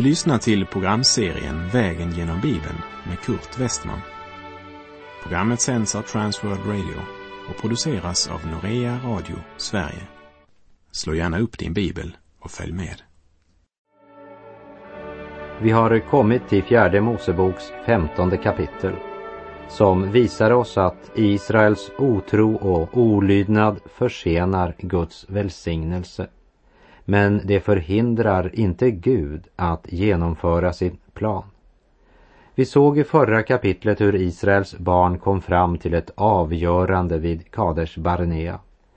Du lyssnar till programserien Vägen genom Bibeln med Kurt Westman. Programmet sänds av Transworld Radio och produceras av Norea Radio Sverige. Slå gärna upp din bibel och följ med. Vi har kommit till 4 Moseboks 15:e kapitel, som visar oss att Israels otro och olydnad försenar Guds välsignelse. Men det förhindrar inte Gud att genomföra sin plan. Vi såg i förra kapitlet hur Israels barn kom fram till ett avgörande vid Kades Barnea.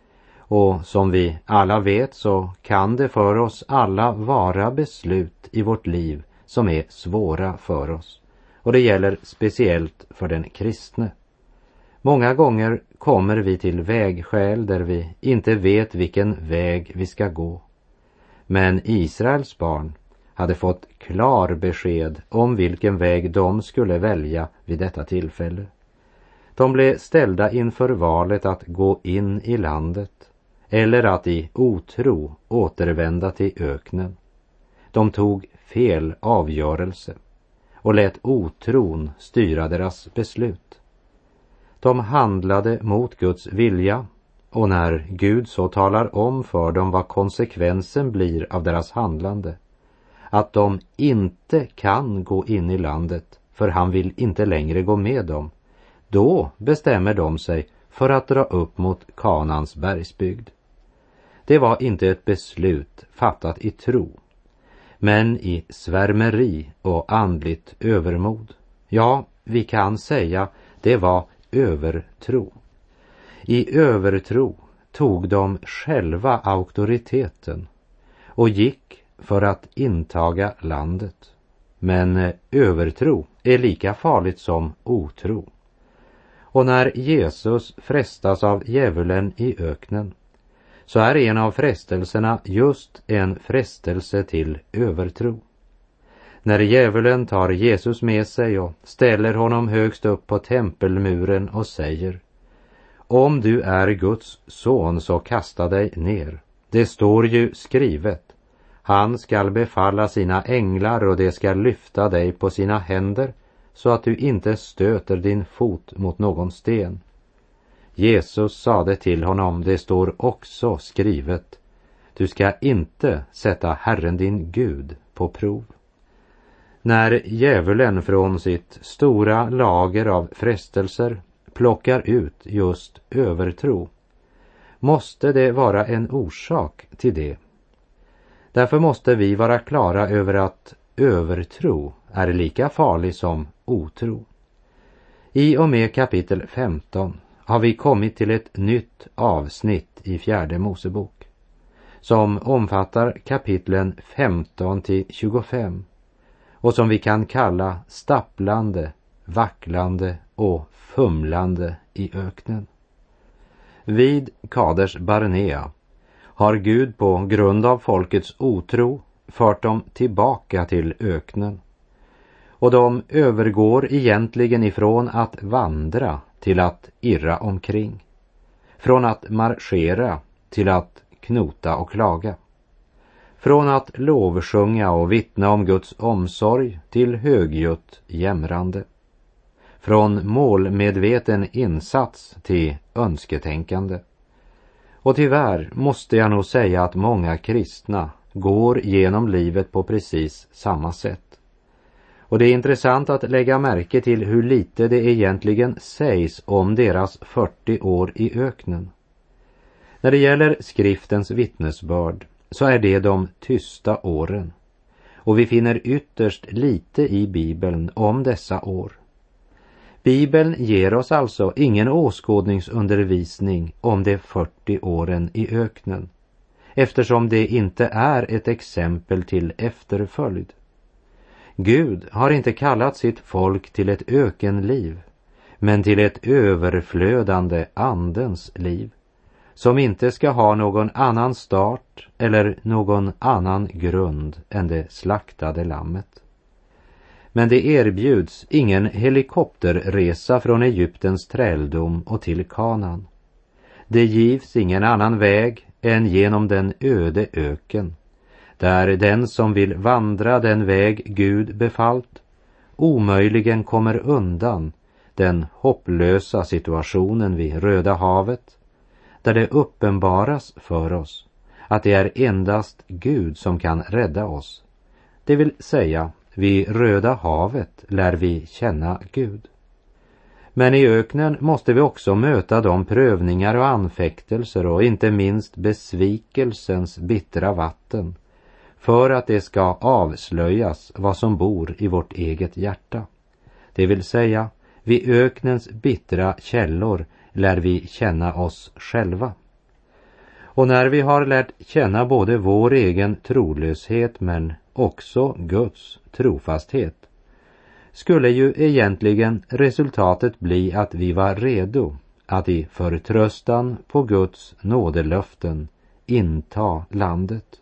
Och som vi alla vet så kan det för oss alla vara beslut i vårt liv som är svåra för oss. Och det gäller speciellt för den kristne. Många gånger kommer vi till vägskäl där vi inte vet vilken väg vi ska gå. Men Israels barn hade fått klar besked om vilken väg de skulle välja vid detta tillfälle. De blev ställda inför valet att gå in i landet eller att i otro återvända till öknen. De tog fel avgörelse och lät otron styra deras beslut. De handlade mot Guds vilja, och när Gud så talar om för dem vad konsekvensen blir av deras handlande, att de inte kan gå in i landet för han vill inte längre gå med dem, då bestämmer de sig för att dra upp mot Kanans bergsbygd. Det var inte ett beslut fattat i tro, men i svärmeri och andligt övermod. Ja, vi kan säga det var övertro. I övertro tog de själva auktoriteten och gick för att intaga landet. Men övertro är lika farligt som otro. Och när Jesus frestas av djävulen i öknen, så är en av frestelserna just en frestelse till övertro. När djävulen tar Jesus med sig och ställer honom högst upp på tempelmuren och säger: om du är Guds son så kasta dig ner. Det står ju skrivet: han skall befalla sina änglar och de skall lyfta dig på sina händer så att du inte stöter din fot mot någon sten. Jesus sade till honom: det står också skrivet: du ska inte sätta Herren din Gud på prov. När djävulen från sitt stora lager av frestelser plockar ut just övertro, måste det vara en orsak till det. Därför måste vi vara klara över att övertro är lika farlig som otro. I och med kapitel 15 har vi kommit till ett nytt avsnitt i 4 Mosebok, som omfattar kapitlen 15 till 25 och som vi kan kalla stapplande, vacklande och fumlande i öknen. Vid Kades Barnea har Gud på grund av folkets otro fört dem tillbaka till öknen. Och de övergår egentligen ifrån att vandra till att irra omkring. Från att marschera till att knota och klaga. Från att lovsjunga och vittna om Guds omsorg till högljutt jämrande. Från målmedveten insats till önsketänkande. Och tyvärr måste jag nog säga att många kristna går genom livet på precis samma sätt. Och det är intressant att lägga märke till hur lite det egentligen sägs om deras 40 år i öknen. När det gäller skriftens vittnesbörd så är det de tysta åren. Och vi finner ytterst lite i Bibeln om dessa år. Bibeln ger oss alltså ingen åskådningsundervisning om de 40 åren i öknen, eftersom det inte är ett exempel till efterföljd. Gud har inte kallat sitt folk till ett ökenliv, men till ett överflödande andens liv, som inte ska ha någon annan start eller någon annan grund än det slaktade lammet. Men det erbjuds ingen helikopterresa från Egyptens träldom och till Kanaan. Det givs ingen annan väg än genom den öde öken, där den som vill vandra den väg Gud befallt omöjligen kommer undan den hopplösa situationen vid Röda havet, där det uppenbaras för oss att det är endast Gud som kan rädda oss. Det vill säga, vid Röda havet lär vi känna Gud. Men i öknen måste vi också möta de prövningar och anfäktelser och inte minst besvikelsens bittra vatten, för att det ska avslöjas vad som bor i vårt eget hjärta. Det vill säga, vid öknens bittra källor lär vi känna oss själva. Och när vi har lärt känna både vår egen trolöshet men också Guds trofasthet, skulle ju egentligen resultatet bli att vi var redo att i förtröstan på Guds nådelöften inta landet.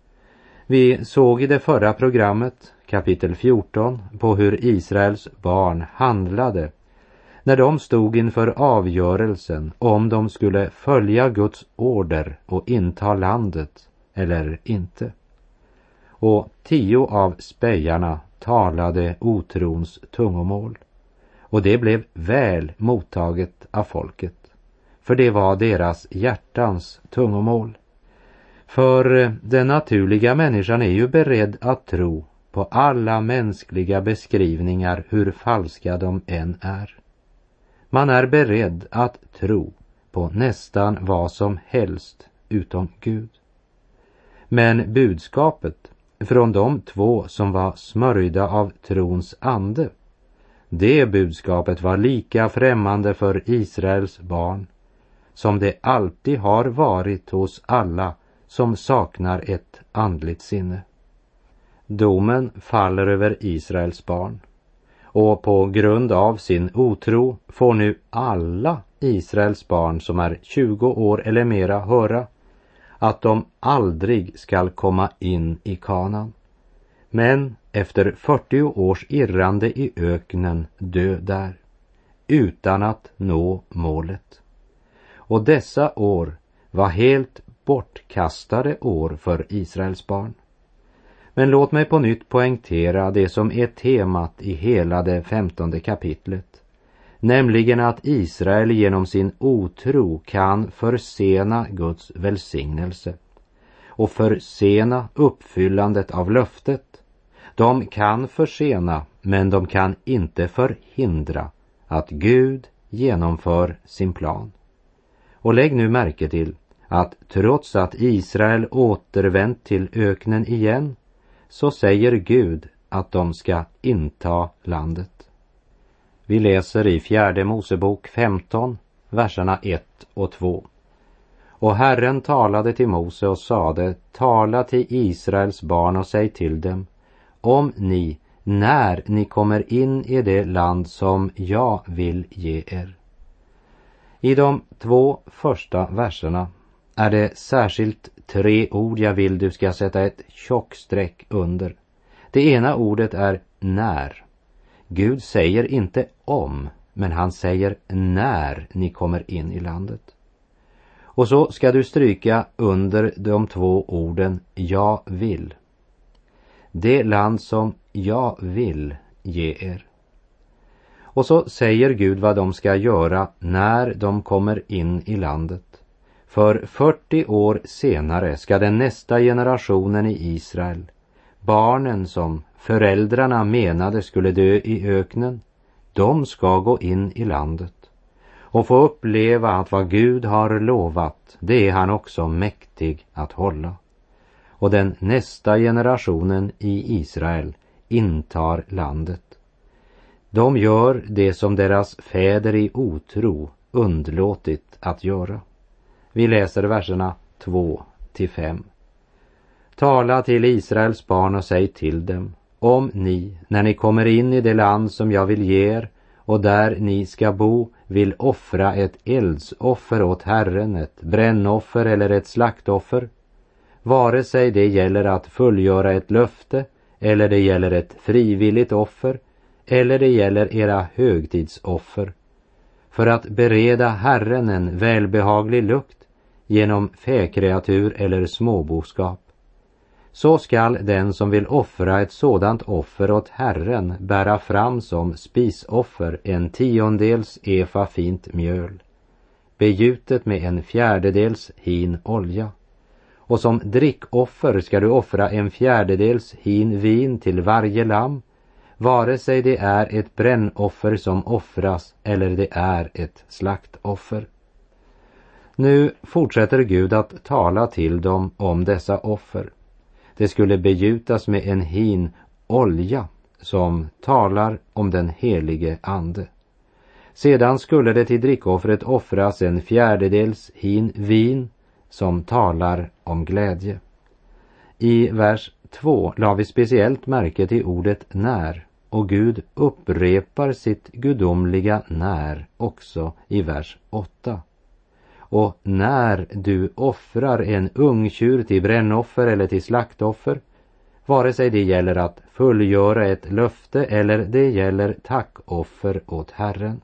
Vi såg i det förra programmet, kapitel 14, på hur Israels barn handlade när de stod inför avgörelsen om de skulle följa Guds order och inta landet eller inte. Och 10 av spejarna talade otrons tungomål, och det blev väl mottaget av folket, för det var deras hjärtans tungomål. För den naturliga människan är ju beredd att tro på alla mänskliga beskrivningar, hur falska de än är. Man är beredd att tro på nästan vad som helst utom Gud. Men budskapet från de 2 som var smörjda av trons ande, det budskapet var lika främmande för Israels barn som det alltid har varit hos alla som saknar ett andligt sinne. Domen faller över Israels barn, och på grund av sin otro får nu alla Israels barn som är 20 år eller mera höra att de aldrig skall komma in i Kanaan, men efter 40 års irrande i öknen dö där, utan att nå målet. Och dessa år var helt bortkastade år för Israels barn. Men låt mig på nytt poängtera det som är temat i hela det 15:e kapitlet, nämligen att Israel genom sin otro kan försena Guds välsignelse och försena uppfyllandet av löftet. De kan försena, men de kan inte förhindra att Gud genomför sin plan. Och lägg nu märke till att trots att Israel återvänt till öknen igen, så säger Gud att de ska inta landet. Vi läser i 4 Mosebok 15, verserna 1 och 2. Och Herren talade till Mose och sade: tala till Israels barn och säg till dem, om ni, när ni kommer in i det land som jag vill ge er. I de 2 första verserna är det särskilt 3 ord jag vill du ska sätta ett tjockstreck under. Det ena ordet är när. Gud säger inte om, men han säger när ni kommer in i landet. Och så ska du stryka under de 2 orden jag vill. Det land som jag vill ge er. Och så säger Gud vad de ska göra när de kommer in i landet. För 40 år senare ska den nästa generationen i Israel, barnen som föräldrarna menade skulle dö i öknen, de ska gå in i landet och få uppleva att vad Gud har lovat, det är han också mäktig att hålla. Och den nästa generationen i Israel intar landet. De gör det som deras fäder i otro undlåtit att göra. Vi läser verserna 2-5. Tala till Israels barn och säg till dem, om ni, när ni kommer in i det land som jag vill ge er och där ni ska bo, vill offra ett eldsoffer åt Herren, ett brännoffer eller ett slaktoffer, vare sig det gäller att fullgöra ett löfte eller det gäller ett frivilligt offer eller det gäller era högtidsoffer, för att bereda Herren en välbehaglig lukt genom fäkreatur eller småboskap, så skall den som vill offra ett sådant offer åt Herren bära fram som spisoffer 1/10 efa fint mjöl, begjutet med 1/4 hin olja. Och som drickoffer ska du offra 1/4 hin vin till varje lamm, vare sig det är ett brännoffer som offras eller det är ett slaktoffer. Nu fortsätter Gud att tala till dem om dessa offer. Det skulle begjutas med 1 hin olja som talar om den helige ande. Sedan skulle det till drickoffret offras 1/4 hin vin som talar om glädje. I vers 2 la vi speciellt märke till ordet när, och Gud upprepar sitt gudomliga när också i vers 8. Och när du offrar en ungtjur till brännoffer eller till slaktoffer, vare sig det gäller att fullgöra ett löfte eller det gäller tackoffer åt Herren.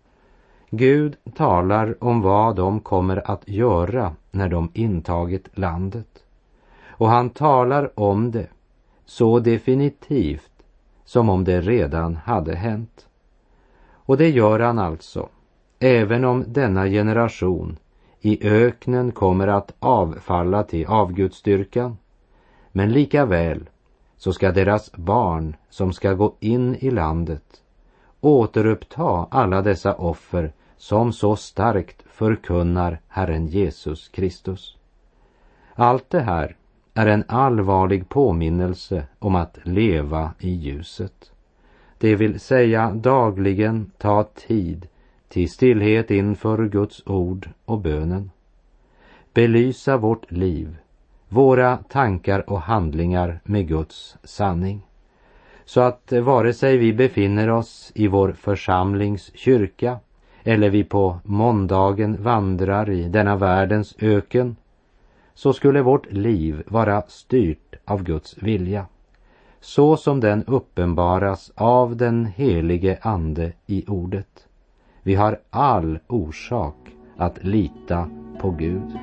Gud talar om vad de kommer att göra när de intagit landet. Och han talar om det så definitivt som om det redan hade hänt. Och det gör han alltså, även om denna generation i öknen kommer att avfalla till avgudsdyrkan. Men lika väl så ska deras barn som ska gå in i landet återuppta alla dessa offer som så starkt förkunnar Herren Jesus Kristus. Allt det här är en allvarlig påminnelse om att leva i ljuset. Det vill säga dagligen ta tid till stillhet inför Guds ord och bönen. Belysa vårt liv, våra tankar och handlingar med Guds sanning. Så att vare sig vi befinner oss i vår församlings kyrka eller vi på måndagen vandrar i denna världens öken, så skulle vårt liv vara styrt av Guds vilja, så som den uppenbaras av den helige ande i ordet. Vi har all orsak att lita på Gud.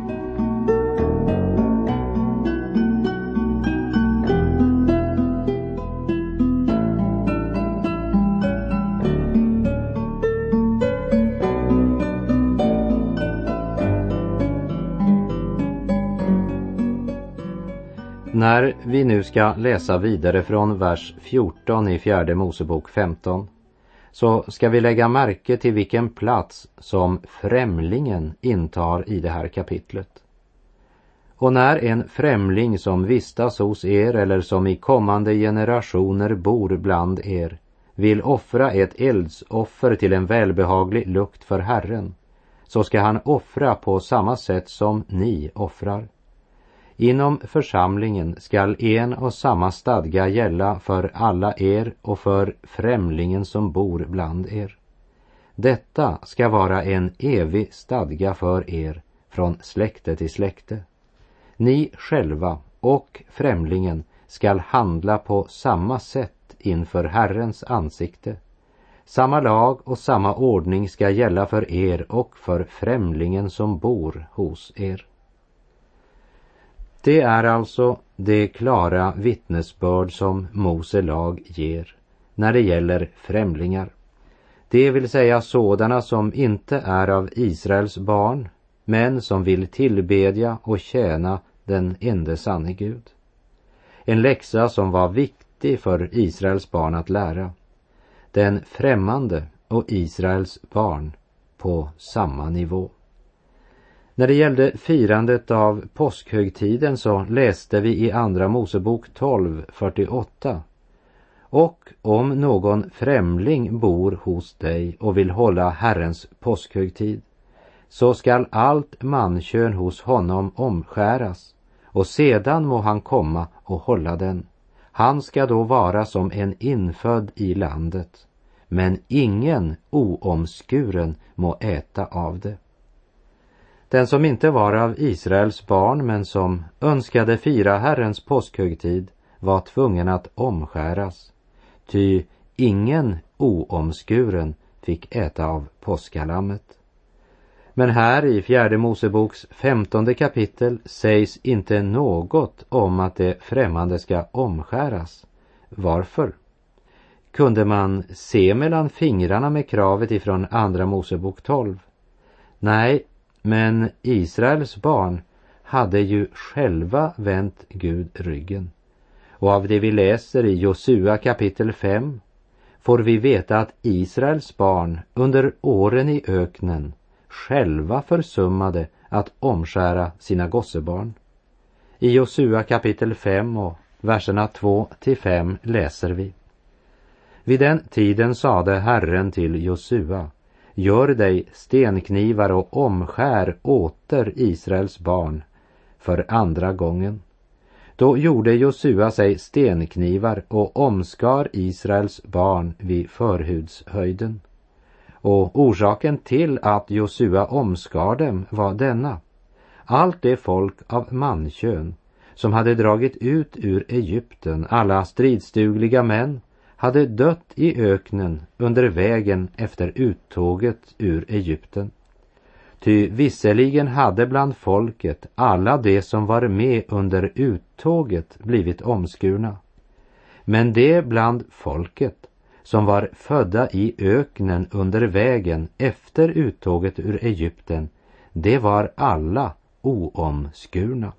När vi nu ska läsa vidare från vers 14 i 4 Mosebok 15, så ska vi lägga märke till vilken plats som främlingen intar i det här kapitlet. Och när en främling som vistas hos er eller som i kommande generationer bor bland er vill offra ett eldsoffer till en välbehaglig lukt för Herren, så ska han offra på samma sätt som ni offrar. Inom församlingen skall en och samma stadga gälla för alla er och för främlingen som bor bland er. Detta ska vara en evig stadga för er från släkte till släkte. Ni själva och främlingen skall handla på samma sätt inför Herrens ansikte. Samma lag och samma ordning ska gälla för er och för främlingen som bor hos er. Det är alltså det klara vittnesbörd som Mose lag ger när det gäller främlingar. Det vill säga sådana som inte är av Israels barn, men som vill tillbedja och tjäna den ende sanne Gud. En läxa som var viktig för Israels barn att lära. Den främmande och Israels barn på samma nivå. När det gällde firandet av påskhögtiden så läste vi i andra Mosebok 12:48. Och om någon främling bor hos dig och vill hålla Herrens påskhögtid, så skall allt mankön hos honom omskäras, och sedan må han komma och hålla den. Han ska då vara som en infödd i landet, men ingen oomskuren må äta av det. Den som inte var av Israels barn men som önskade fira Herrens påskhögtid var tvungen att omskäras, ty ingen oomskuren fick äta av påskalammet. Men här i fjärde Moseboks 15:e kapitel sägs inte något om att det främmande ska omskäras. Varför? Kunde man se mellan fingrarna med kravet ifrån andra Mosebok 12? Nej, men Israels barn hade ju själva vänt Gud ryggen. Och av det vi läser i Josua kapitel 5 får vi veta att Israels barn under åren i öknen själva försummade att omskära sina gossebarn. I Josua kapitel 5 och verserna 2-5 läser vi: Vid den tiden sade Herren till Josua: Gör dig stenknivar och omskär åter Israels barn för andra gången. Då gjorde Josua sig stenknivar och omskar Israels barn vid förhudshöjden. Och orsaken till att Josua omskar dem var denna: allt det folk av mankön som hade dragit ut ur Egypten, alla stridsdugliga män, hade dött i öknen under vägen efter uttåget ur Egypten. Ty visserligen hade bland folket alla de som var med under uttåget blivit omskurna. Men det bland folket som var födda i öknen under vägen efter uttåget ur Egypten, det var alla oomskurna.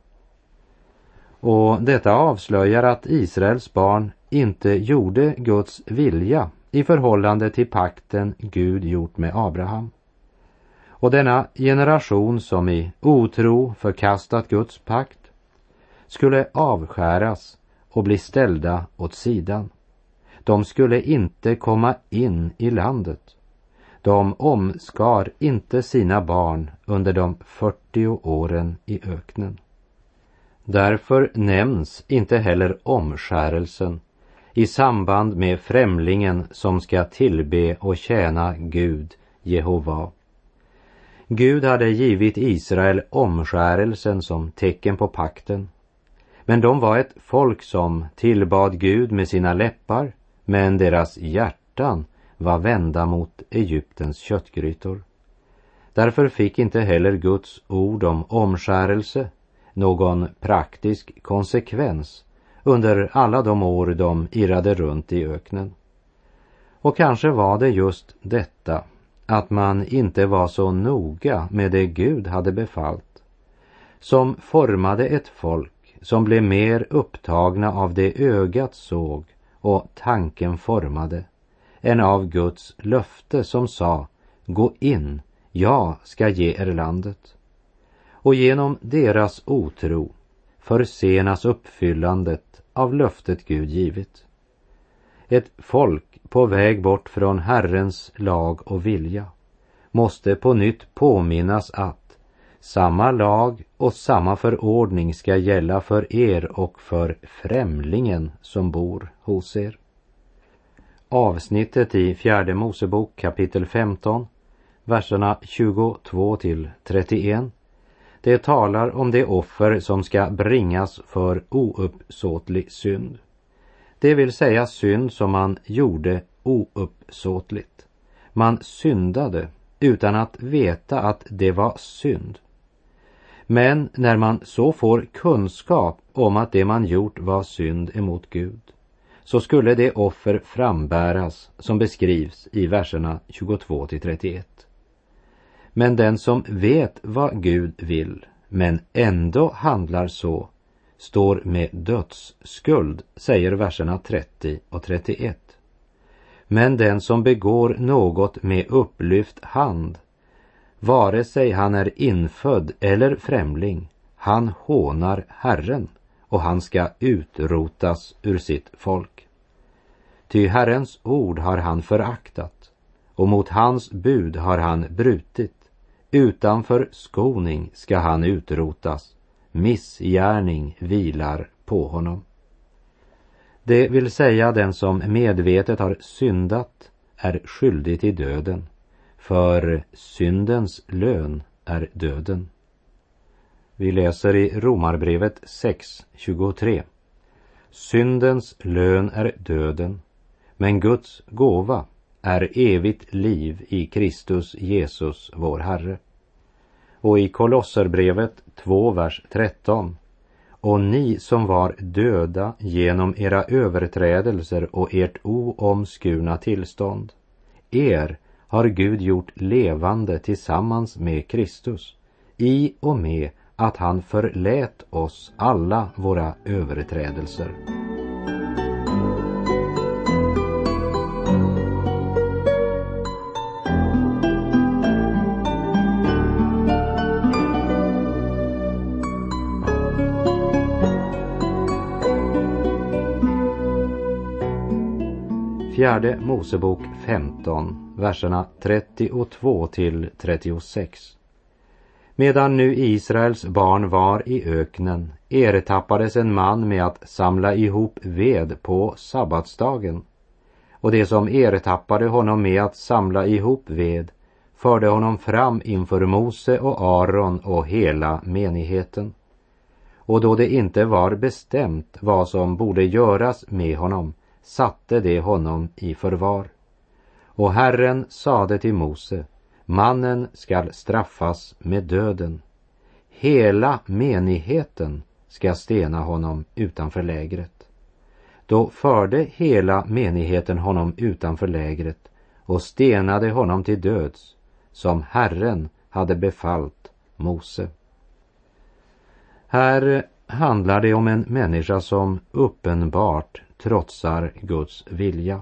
Och detta avslöjar att Israels barn inte gjorde Guds vilja i förhållande till pakten Gud gjort med Abraham. Och denna generation som i otro förkastat Guds pakt skulle avskäras och bli ställda åt sidan. De skulle inte komma in i landet. De omskar inte sina barn under de 40 åren i öknen. Därför nämns inte heller omskärelsen i samband med främlingen som ska tillbe och tjäna Gud, Jehova. Gud hade givit Israel omskärelsen som tecken på pakten. Men de var ett folk som tillbad Gud med sina läppar, men deras hjärtan var vända mot Egyptens köttgrytor. Därför fick inte heller Guds ord om omskärelse någon praktisk konsekvens under alla de år de irrade runt i öknen. Och kanske var det just detta, att man inte var så noga med det Gud hade befallt, som formade ett folk som blev mer upptagna av det ögat såg och tanken formade, än av Guds löfte som sa: gå in, jag ska ge er landet. Och genom deras otro försenas uppfyllandet av löftet Gud givit. Ett folk på väg bort från Herrens lag och vilja måste på nytt påminnas att samma lag och samma förordning ska gälla för er och för främlingen som bor hos er. Avsnittet i fjärde Mosebok kapitel 15, verserna 22-31, det talar om det offer som ska bringas för ouppsåtlig synd. Det vill säga synd som man gjorde ouppsåtligt. Man syndade utan att veta att det var synd. Men när man så får kunskap om att det man gjort var synd emot Gud, så skulle det offer frambäras som beskrivs i verserna 22-31. Men den som vet vad Gud vill, men ändå handlar så, står med dödsskuld, säger verserna 30 och 31. Men den som begår något med upplyft hand, vare sig han är infödd eller främling, han hånar Herren, och han ska utrotas ur sitt folk. Ty Herrens ord har han föraktat, och mot hans bud har han brutit. Utanför skoning ska han utrotas, missgärning vilar på honom. Det vill säga, den som medvetet har syndat är skyldig till döden, för syndens lön är döden. Vi läser i Romarbrevet 6:23. Syndens lön är döden, men Guds gåva är evigt liv i Kristus Jesus vår Herre. Och i Kolosserbrevet 2, vers 13: och ni som var döda genom era överträdelser och ert oomskurna tillstånd, er har Gud gjort levande tillsammans med Kristus, i och med att han förlät oss alla våra överträdelser. Fjärde Mosebok 15, verserna 32 till 36. Medan nu Israels barn var i öknen ertappades en man med att samla ihop ved på sabbatsdagen. Och det som ertappade honom med att samla ihop ved förde honom fram inför Mose och Aron och hela menigheten. Och då det inte var bestämt vad som borde göras med honom, satte det honom i förvar. Och Herren sade till Mose: mannen skall straffas med döden. Hela menigheten ska stena honom utanför lägret. Då förde hela menigheten honom utanför lägret och stenade honom till döds, som Herren hade befallt Mose. Här handlar det om en människa som uppenbart trotsar Guds vilja.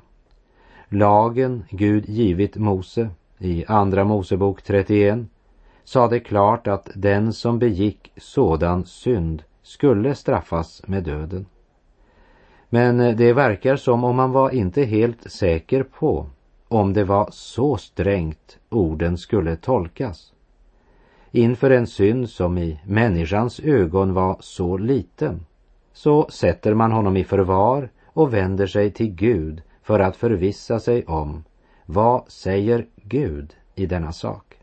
Lagen Gud givit Mose i andra Mosebok 31 sa det klart att den som begick sådan synd skulle straffas med döden. Men det verkar som om man var inte helt säker på om det var så strängt orden skulle tolkas. Inför en synd som i människans ögon var så liten, så sätter man honom i förvar och vänder sig till Gud för att förvissa sig om vad säger Gud i denna sak.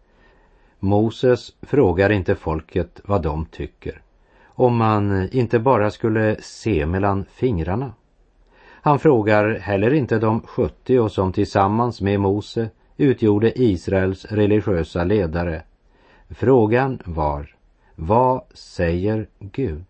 Moses frågar inte folket vad de tycker, om man inte bara skulle se mellan fingrarna. Han frågar heller inte de 70 som tillsammans med Mose utgjorde Israels religiösa ledare. Frågan var: vad säger Gud?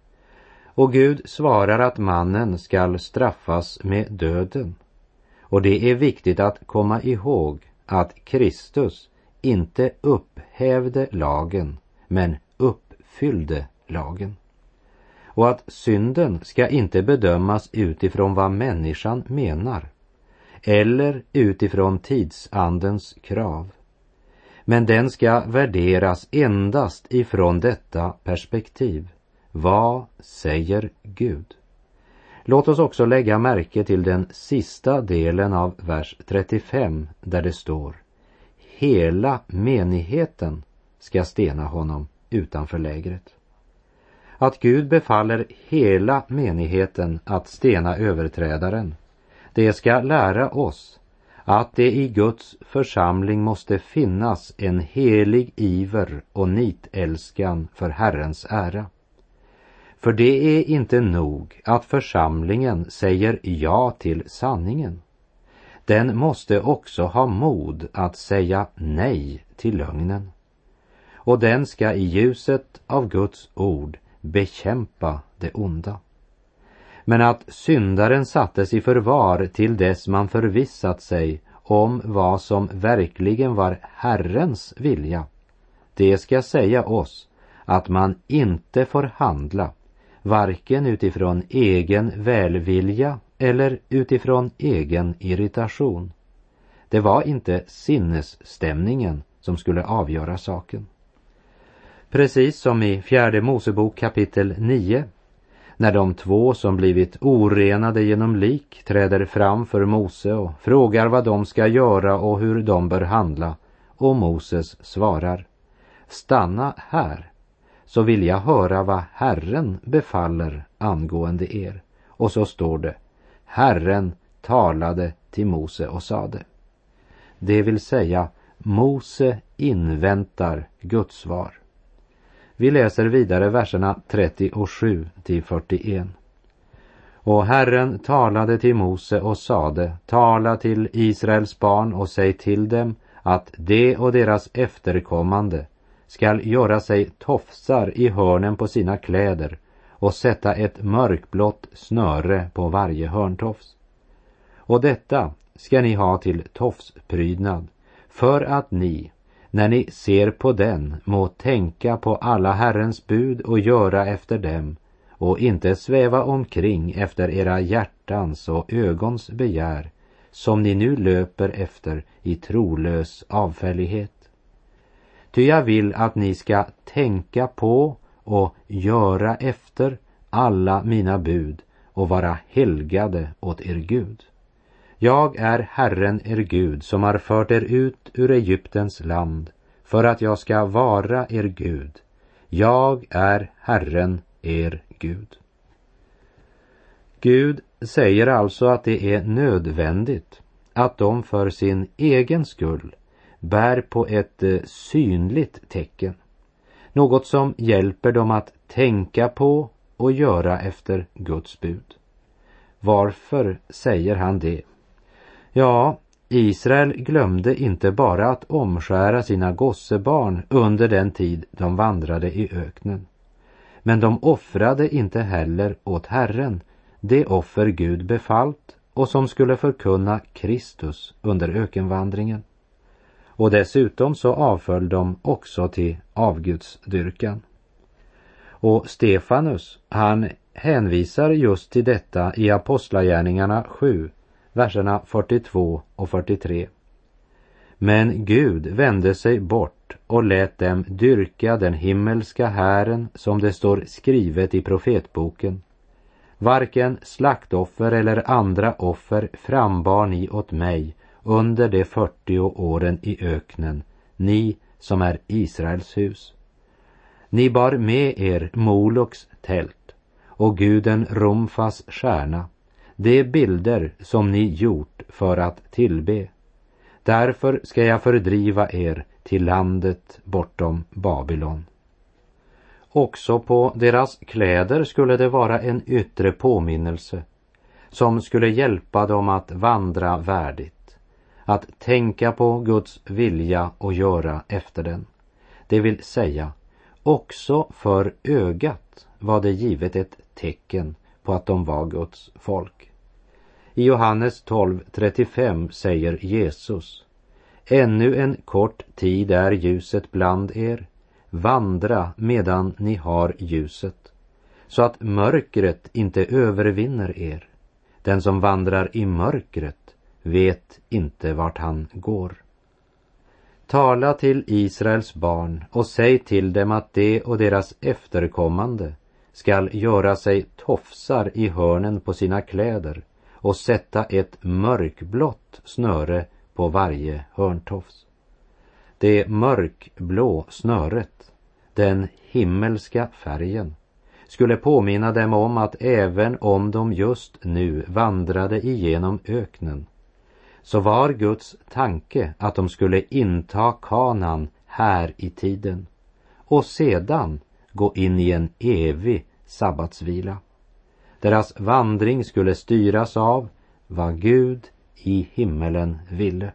Och Gud svarar att mannen skall straffas med döden. Och det är viktigt att komma ihåg att Kristus inte upphävde lagen, men uppfyllde lagen. Och att synden ska inte bedömas utifrån vad människan menar, eller utifrån tidsandens krav. Men den ska värderas endast ifrån detta perspektiv. Vad säger Gud? Låt oss också lägga märke till den sista delen av vers 35 där det står: hela menigheten ska stena honom utanför lägret. Att Gud befaller hela menigheten att stena överträdaren, det ska lära oss att det i Guds församling måste finnas en helig iver och nitälskan för Herrens ära. För det är inte nog att församlingen säger ja till sanningen. Den måste också ha mod att säga nej till lögnen. Och den ska i ljuset av Guds ord bekämpa det onda. Men att syndaren sattes i förvar till dess man förvissat sig om vad som verkligen var Herrens vilja, det ska säga oss att man inte får handla varken utifrån egen välvilja eller utifrån egen irritation. Det var inte sinnesstämningen som skulle avgöra saken. Precis som i fjärde Mosebok kapitel 9, när de 2 som blivit orenade genom lik träder fram för Mose och frågar vad de ska göra och hur de bör handla, och Moses svarar: stanna här, så vill jag höra vad Herren befaller angående er. Och så står det: Herren talade till Mose och sade. Det vill säga, Mose inväntar Guds svar. Vi läser vidare verserna 37 till 41. Och Herren talade till Mose och sade: tala till Israels barn och säg till dem att de och deras efterkommande skall göra sig tofsar i hörnen på sina kläder och sätta ett mörkblått snöre på varje hörntofs. Och detta ska ni ha till tofsprydnad, för att ni, när ni ser på den, må tänka på alla Herrens bud och göra efter dem, och inte sväva omkring efter era hjärtans och ögons begär, som ni nu löper efter i trolös avfällighet. Ty jag vill att ni ska tänka på och göra efter alla mina bud och vara helgade åt er Gud. Jag är Herren er Gud, som har fört er ut ur Egyptens land, för att jag ska vara er Gud. Jag är Herren er Gud. Gud säger alltså att det är nödvändigt att de för sin egen skull bär på ett synligt tecken, något som hjälper dem att tänka på och göra efter Guds bud. Varför säger han det? Ja, Israel glömde inte bara att omskära sina gossebarn under den tid de vandrade i öknen. Men de offrade inte heller åt Herren det offer Gud befallt och som skulle förkunna Kristus under ökenvandringen. Och dessutom så avföll de också till avgudsdyrkan. Och Stefanus, han hänvisar just till detta i Apostlagärningarna 7, verserna 42 och 43. Men Gud vände sig bort och lät dem dyrka den himmelska Herren, som det står skrivet i profetboken. Varken slaktoffer eller andra offer frambar ni åt mig under de 40 åren i öknen, ni som är Israels hus. Ni bar med er Moloks tält och guden Romfas stjärna, de bilder som ni gjort för att tillbe. Därför ska jag fördriva er till landet bortom Babylon. Också på deras kläder skulle det vara en yttre påminnelse som skulle hjälpa dem att vandra värdigt, att tänka på Guds vilja och göra efter den. Det vill säga, också för ögat var det givet ett tecken på att de var Guds folk. I Johannes 12:35 säger Jesus: ännu en kort tid är ljuset bland er, vandra medan ni har ljuset, så att mörkret inte övervinner er. Den som vandrar i mörkret vet inte vart han går. Tala till Israels barn och säg till dem att de och deras efterkommande skall göra sig tofsar i hörnen på sina kläder och sätta ett mörkblått snöre på varje hörntofs. Det mörkblå snöret, den himmelska färgen, skulle påminna dem om att även om de just nu vandrade igenom öknen, så var Guds tanke att de skulle inta Kanaan här i tiden och sedan gå in i en evig sabbatsvila. Deras vandring skulle styras av vad Gud i himmelen ville.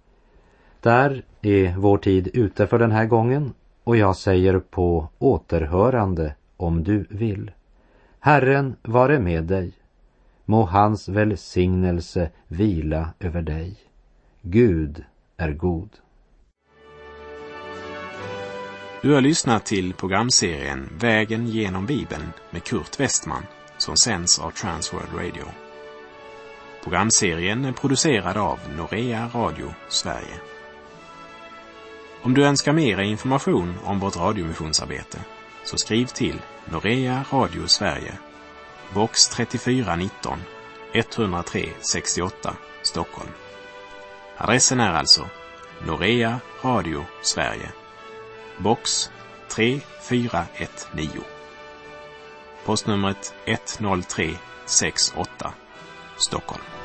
Där är vår tid ute för den här gången, och jag säger på återhörande om du vill. Herren vare med dig. Må hans välsignelse vila över dig. Gud är god. Du har lyssnat till programserien Vägen genom Bibeln med Kurt Westman, som sänds av Transworld Radio. Programserien är producerad av Norea Radio Sverige. Om du önskar mer information om vårt radiomissionsarbete, så skriv till Norea Radio Sverige, box 3419 103 68 Stockholm. Adressen är alltså Norea Radio Sverige, box 3419. Postnumret 10368 Stockholm.